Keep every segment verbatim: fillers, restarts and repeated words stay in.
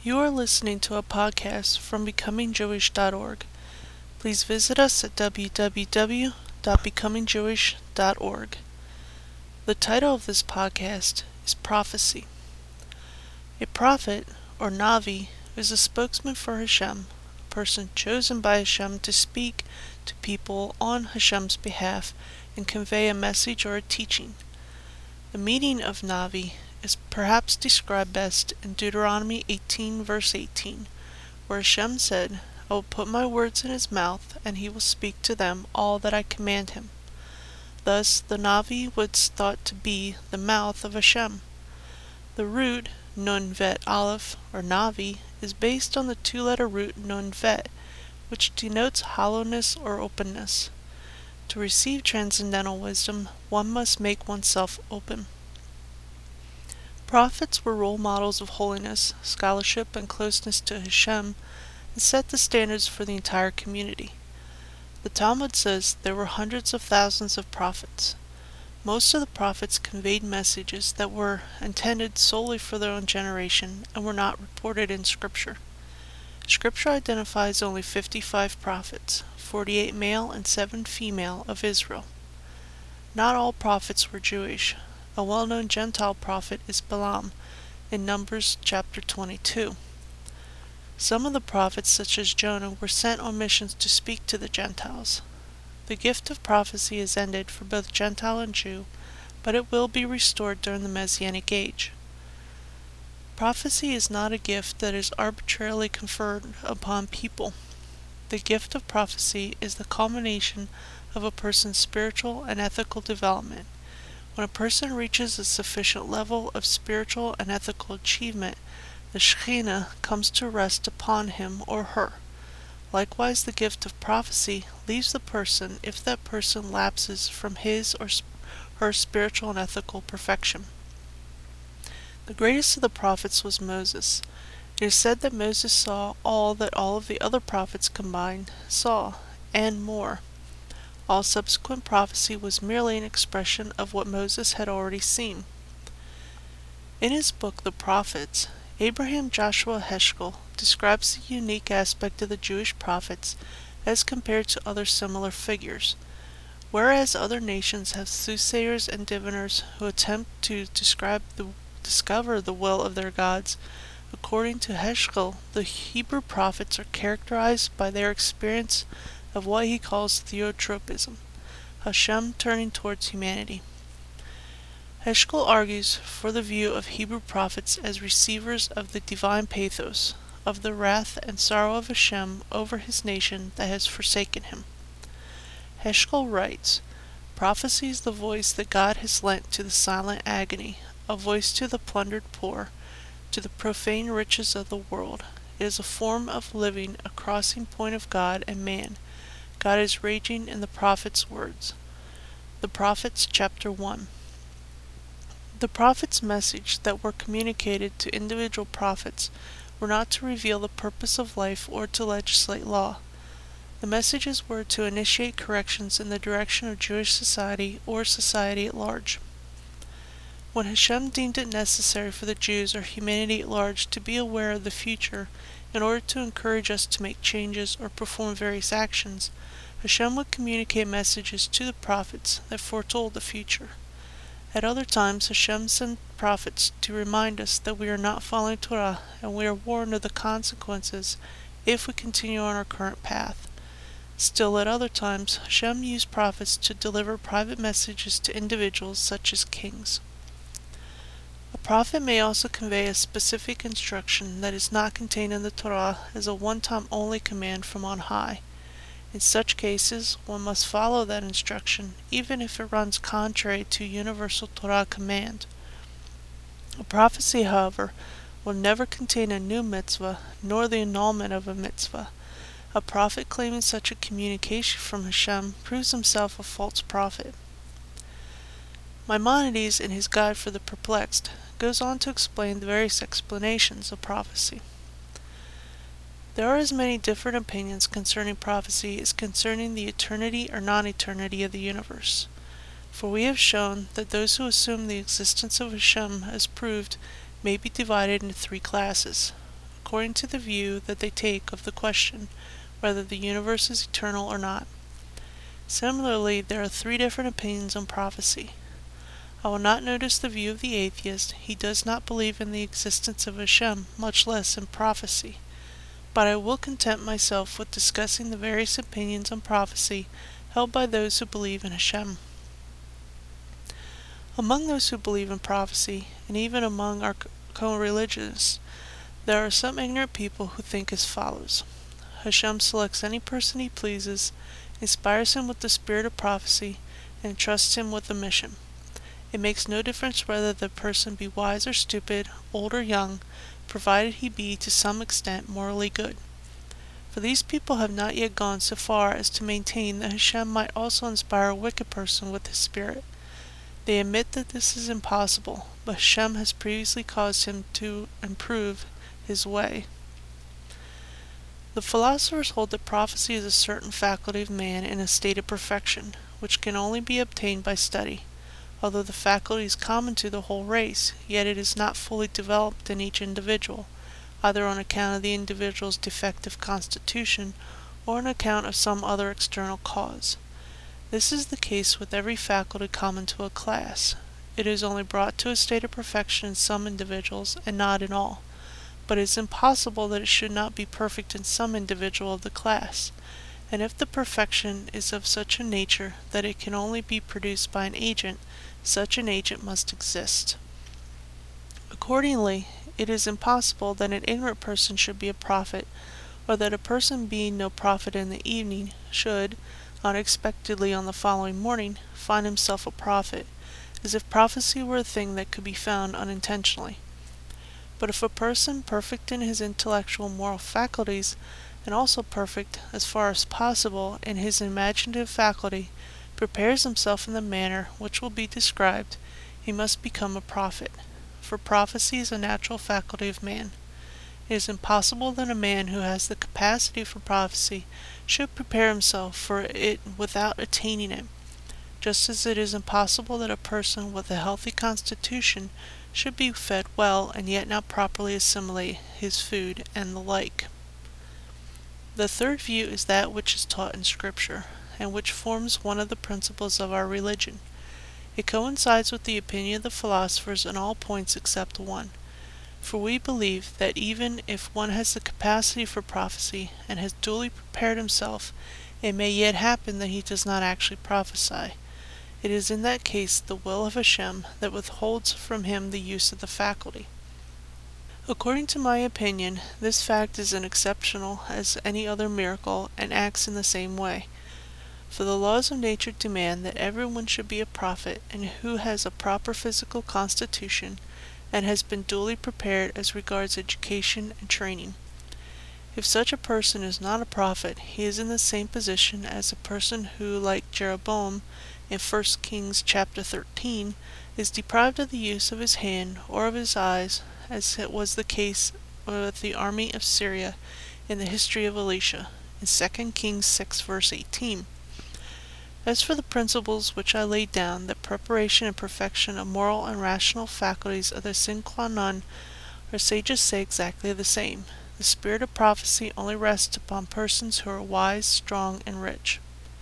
You are listening to a podcast from becoming jewish dot org. Please visit us at w w w dot becoming jewish dot org. The title of this podcast is Prophecy. A prophet, or Navi, is a spokesman for Hashem, a person chosen by Hashem to speak to people on Hashem's behalf and convey a message or a teaching. The meaning of Navi is perhaps described best in Deuteronomy eighteen verse eighteen, where Hashem said, I will put my words in his mouth, and he will speak to them all that I command him. Thus, the Navi was thought to be the mouth of Hashem. The root, Nun Vet Aleph, or Navi, is based on the two-letter root Nun Vet, which denotes hollowness or openness. To receive transcendental wisdom, one must make oneself open. Prophets were role models of holiness, scholarship, and closeness to Hashem, and set the standards for the entire community. The Talmud says there were hundreds of thousands of prophets. Most of the prophets conveyed messages that were intended solely for their own generation and were not reported in Scripture. Scripture identifies only fifty-five prophets, forty-eight male and seven female, of Israel. Not all prophets were Jewish. A well-known Gentile prophet is Balaam, in Numbers chapter twenty-two. Some of the prophets, such as Jonah, were sent on missions to speak to the Gentiles. The gift of prophecy is ended for both Gentile and Jew, but it will be restored during the Messianic age. Prophecy is not a gift that is arbitrarily conferred upon people. The gift of prophecy is the culmination of a person's spiritual and ethical development. When a person reaches a sufficient level of spiritual and ethical achievement, the Shekhinah comes to rest upon him or her. Likewise, the gift of prophecy leaves the person if that person lapses from his or her spiritual and ethical perfection. The greatest of the prophets was Moses. It is said that Moses saw all that all of the other prophets combined saw, and more. All subsequent prophecy was merely an expression of what Moses had already seen. In his book, The Prophets, Abraham Joshua Heschel describes the unique aspect of the Jewish prophets as compared to other similar figures. Whereas other nations have soothsayers and diviners who attempt to describe the, discover the will of their gods, according to Heschel, the Hebrew prophets are characterized by their experience of what he calls theotropism, Hashem turning towards humanity. Heschel argues for the view of Hebrew prophets as receivers of the divine pathos, of the wrath and sorrow of Hashem over his nation that has forsaken him. Heschel writes, Prophecy is the voice that God has lent to the silent agony, a voice to the plundered poor, to the profane riches of the world. It is a form of living, a crossing point of God and man. God is raging in the prophet's words. The Prophets, chapter one. The prophets' message that were communicated to individual prophets were not to reveal the purpose of life or to legislate law. The messages were to initiate corrections in the direction of Jewish society or society at large. When Hashem deemed it necessary for the Jews or humanity at large to be aware of the future in order to encourage us to make changes or perform various actions, Hashem would communicate messages to the prophets that foretold the future. At other times, Hashem sent prophets to remind us that we are not following Torah, and we are warned of the consequences if we continue on our current path. Still, at other times, Hashem used prophets to deliver private messages to individuals such as kings. A prophet may also convey a specific instruction that is not contained in the Torah as a one-time only command from on high. In such cases, one must follow that instruction, even if it runs contrary to universal Torah command. A prophecy, however, will never contain a new mitzvah, nor the annulment of a mitzvah. A prophet claiming such a communication from Hashem proves himself a false prophet. Maimonides, in his Guide for the Perplexed, goes on to explain the various explanations of prophecy. There are as many different opinions concerning prophecy as concerning the eternity or non-eternity of the universe. For we have shown that those who assume the existence of Hashem as proved may be divided into three classes. according to the view that they take of the question whether the universe is eternal or not. Similarly, there are three different opinions on prophecy. I will not notice the view of the atheist. He does not believe in the existence of Hashem, much less in prophecy. But I will content myself with discussing the various opinions on prophecy held by those who believe in Hashem. Among those who believe in prophecy, and even among our co-religionists, there are some ignorant people who think as follows. Hashem selects any person he pleases, inspires him with the spirit of prophecy, and entrusts him with a mission. It makes no difference whether the person be wise or stupid, old or young, provided he be to some extent morally good. For these people have not yet gone so far as to maintain that Hashem might also inspire a wicked person with his spirit. They admit that this is impossible, but Hashem has previously caused him to improve his way. The philosophers hold that prophecy is a certain faculty of man in a state of perfection, which can only be obtained by study. Although the faculty is common to the whole race, yet it is not fully developed in each individual, either on account of the individual's defective constitution or on account of some other external cause. This is the case with every faculty common to a class. It is only brought to a state of perfection in some individuals and not in all. But it is impossible that it should not be perfect in some individual of the class, and if the perfection is of such a nature that it can only be produced by an agent, such an agent must exist. Accordingly, it is impossible that an ignorant person should be a prophet, or that a person being no prophet in the evening should, unexpectedly on the following morning, find himself a prophet, as if prophecy were a thing that could be found unintentionally. But if a person perfect in his intellectual moral faculties, and also perfect, as far as possible, in his imaginative faculty, prepares himself in the manner which will be described, he must become a prophet, for prophecy is a natural faculty of man. It is impossible that a man who has the capacity for prophecy should prepare himself for it without attaining it, just as it is impossible that a person with a healthy constitution should be fed well and yet not properly assimilate his food, and the like. The third view is that which is taught in Scripture, and which forms one of the principles of our religion. It coincides with the opinion of the philosophers in all points except one. For we believe that even if one has the capacity for prophecy, and has duly prepared himself, it may yet happen that he does not actually prophesy. It is in that case the will of Hashem that withholds from him the use of the faculty. According to my opinion, this fact is as exceptional as any other miracle, and acts in the same way. For the laws of nature demand that everyone should be a prophet, and who has a proper physical constitution, and has been duly prepared as regards education and training. If such a person is not a prophet, he is in the same position as a person who, like Jeroboam, in First Kings chapter thirteen, is deprived of the use of his hand or of his eyes, as it was the case with the army of Syria in the history of Elisha, in Second Kings six verse eighteen. As for the principles which I laid down, that preparation and perfection of moral and rational faculties are the sine qua non, our sages say exactly the same. The spirit of prophecy only rests upon persons who are wise, strong, and rich.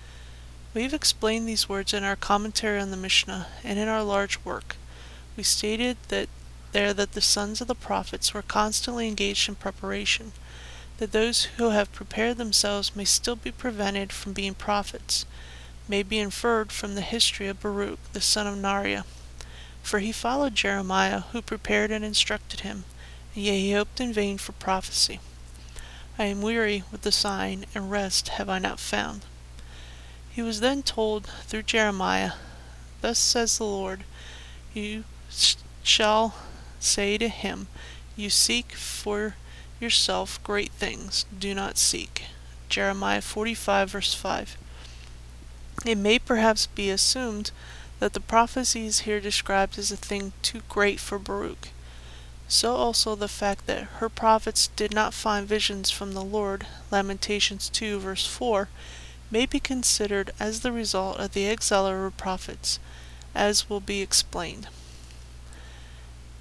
We have explained these words in our commentary on the Mishnah, and in our large work. We stated that there that the sons of the prophets were constantly engaged in preparation, that those who have prepared themselves may still be prevented from being prophets, may be inferred from the history of Baruch, the son of Neriah. For he followed Jeremiah, who prepared and instructed him, and yet he hoped in vain for prophecy. I am weary with the sign, and rest have I not found. He was then told through Jeremiah, Thus says the Lord, you sh- shall say to him, You seek for yourself great things, do not seek. Jeremiah forty-five verse five. It may perhaps be assumed that the prophecy is here described as a thing too great for Baruch. So also the fact that her prophets did not find visions from the Lord, Lamentations two verse four, may be considered as the result of the exile of her prophets, as will be explained.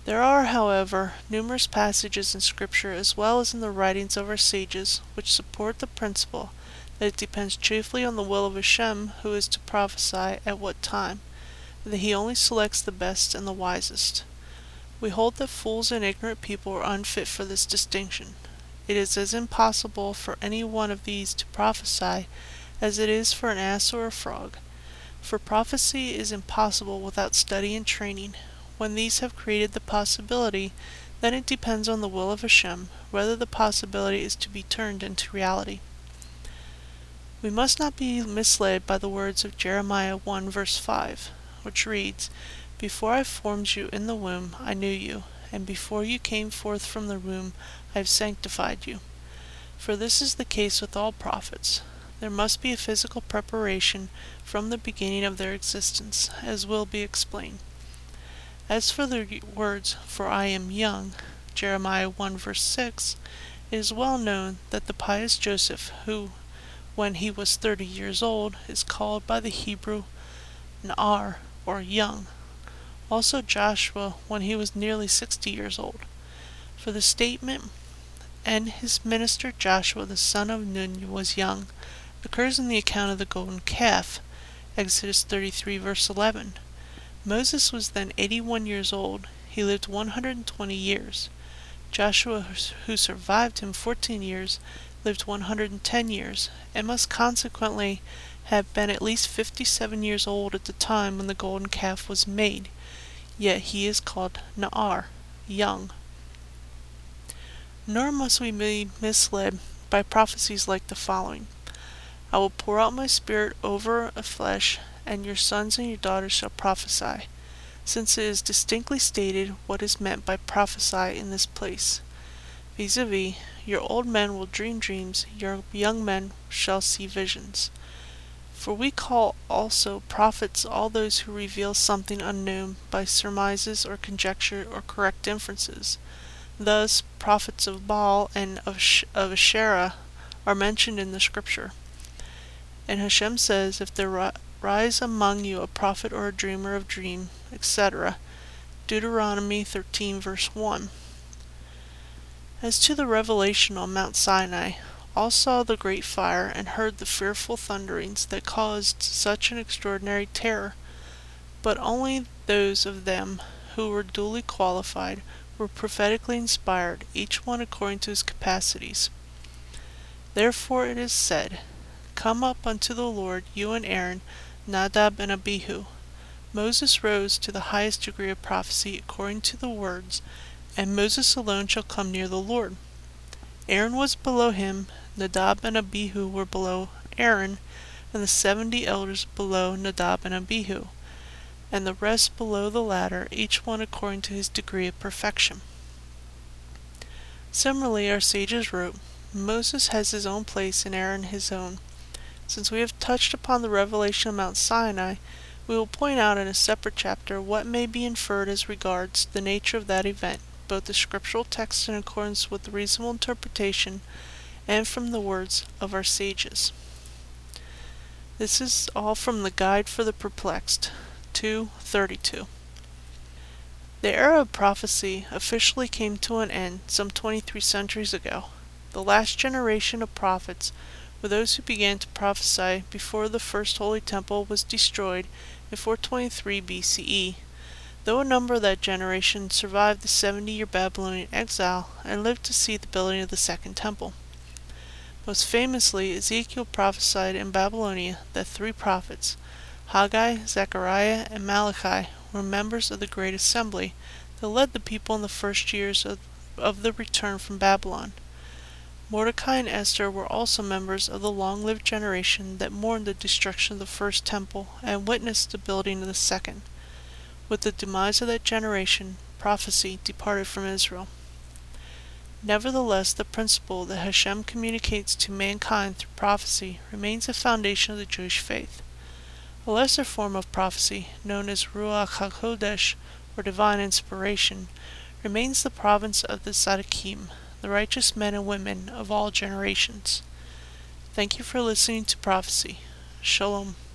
There are, however, numerous passages in Scripture as well as in the writings of our sages which support the principle that it depends chiefly on the will of Hashem who is to prophesy at what time, and that he only selects the best and the wisest. We hold that fools and ignorant people are unfit for this distinction. It is as impossible for any one of these to prophesy as it is for an ass or a frog. For prophecy is impossible without study and training. When these have created the possibility, then it depends on the will of Hashem whether the possibility is to be turned into reality. We must not be misled by the words of Jeremiah one verse five, which reads, "Before I formed you in the womb I knew you, and before you came forth from the womb I have sanctified you." For this is the case with all prophets. There must be a physical preparation from the beginning of their existence, as will be explained. As for the words, "For I am young," Jeremiah one verse six, it is well known that the pious Joseph, who, when he was thirty years old, is called by the Hebrew Na'ar, or young. Also Joshua, when he was nearly sixty years old. For the statement, "And his minister Joshua the son of Nun was young," occurs in the account of the golden calf, Exodus thirty-three verse eleven. Moses was then eighty-one years old. He lived one hundred twenty years. Joshua, who survived him fourteen years, lived one hundred ten years, and must consequently have been at least fifty-seven years old at the time when the golden calf was made. Yet he is called Na'ar, young. Nor must we be misled by prophecies like the following: "I will pour out my spirit over a flesh, and your sons and your daughters shall prophesy," since it is distinctly stated what is meant by prophesy in this place, vis-a-vis, "Your old men will dream dreams, your young men shall see visions." For we call also prophets all those who reveal something unknown by surmises or conjecture or correct inferences. Thus, prophets of Baal and of, Sh- of Asherah are mentioned in the Scripture. And Hashem says, "If there ri- rise among you a prophet or a dreamer of dream," et cetera. Deuteronomy thirteen verse one. As to the revelation on Mount Sinai, all saw the great fire and heard the fearful thunderings that caused such an extraordinary terror, but only those of them who were duly qualified were prophetically inspired, each one according to his capacities. Therefore it is said, "Come up unto the Lord, you and Aaron, Nadab and Abihu." Moses rose to the highest degree of prophecy according to the words, "And Moses alone shall come near the Lord." Aaron was below him, Nadab and Abihu were below Aaron, and the seventy elders below Nadab and Abihu, and the rest below the latter, each one according to his degree of perfection. Similarly, our sages wrote, "Moses has his own place and Aaron his own." Since we have touched upon the revelation of Mount Sinai, we will point out in a separate chapter what may be inferred as regards the nature of that event, both the scriptural text in accordance with the reasonable interpretation and from the words of our sages. This is all from the Guide for the Perplexed, two thirty-two. The era of prophecy officially came to an end some twenty-three centuries ago. The last generation of prophets were those who began to prophesy before the first holy temple was destroyed in four twenty-three B C E, though a number of that generation survived the seventy-year Babylonian exile and lived to see the building of the second temple. Most famously, Ezekiel prophesied in Babylonia that three prophets, Haggai, Zechariah, and Malachi, were members of the Great Assembly that led the people in the first years of, of the return from Babylon. Mordecai and Esther were also members of the long-lived generation that mourned the destruction of the first temple and witnessed the building of the second. With the demise of that generation, prophecy departed from Israel. Nevertheless, the principle that Hashem communicates to mankind through prophecy remains the foundation of the Jewish faith. A lesser form of prophecy, known as Ruach HaKodesh, or divine inspiration, remains the province of the Tzaddikim, the righteous men and women of all generations. Thank you for listening to Prophecy. Shalom.